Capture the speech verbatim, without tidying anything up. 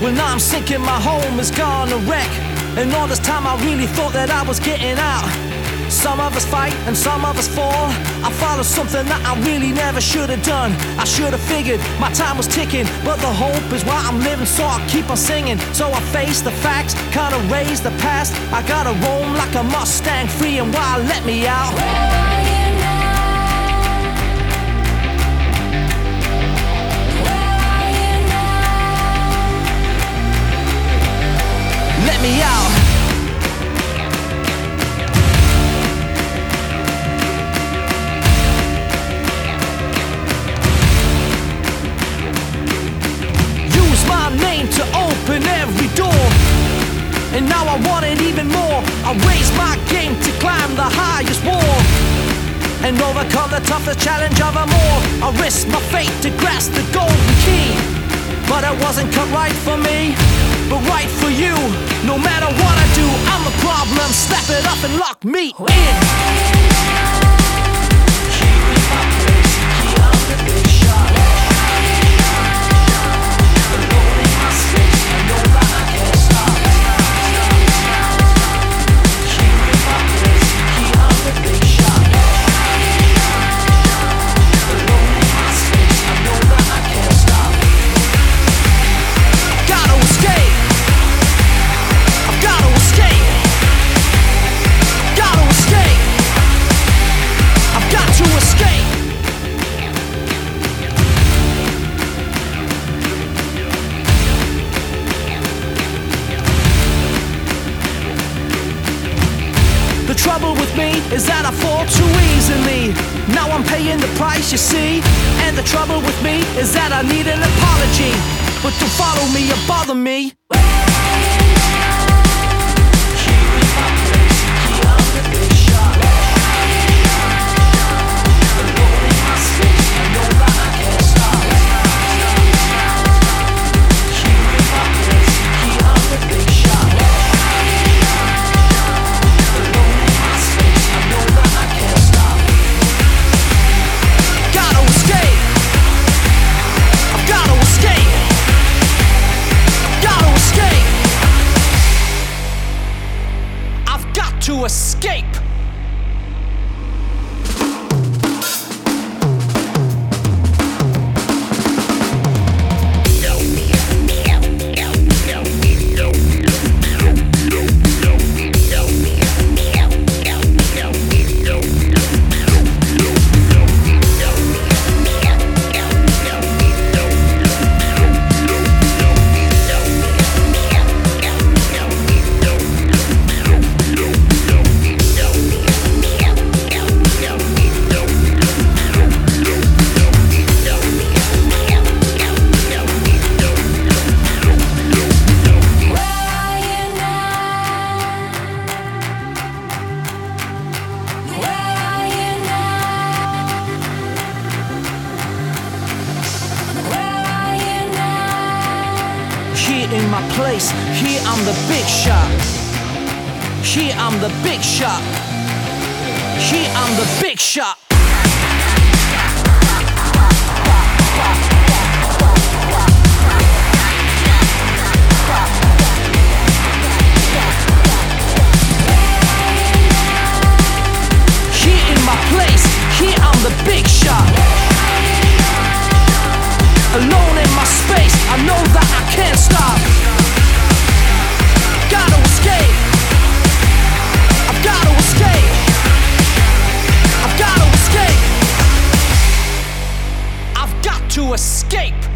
Well, now I'm sinking, my home is gone a wreck. And all this time I really thought that I was getting out. Some of us fight and some of us fall. I followed something that I really never should have done. I should have figured my time was ticking, but the hope is why I'm living, so I keep on singing. So I face the facts, kinda raise the past. I gotta roam like a Mustang, free and wild, let me out. Let me out. Use my name to open every door, and now I want it even more. I raise my game to climb the highest wall and overcome the toughest challenge of them all. I risk my fate to grasp the golden key, but it wasn't cut right for me, but right for you. No matter what I do, I'm the problem. Slap it up and lock me in. The trouble with me is that I fall too easily. Now I'm paying the price, you see. And the trouble with me is that I need an apology, but don't follow me or bother me. To escape. In my place, here I'm the big shot. Here I'm the big shot. Here I'm the big shot. Here in my place, here I'm the big shot. Alone in my space, I know that I can't stop. Gotta escape. I've gotta escape. I've gotta escape. I've got to escape.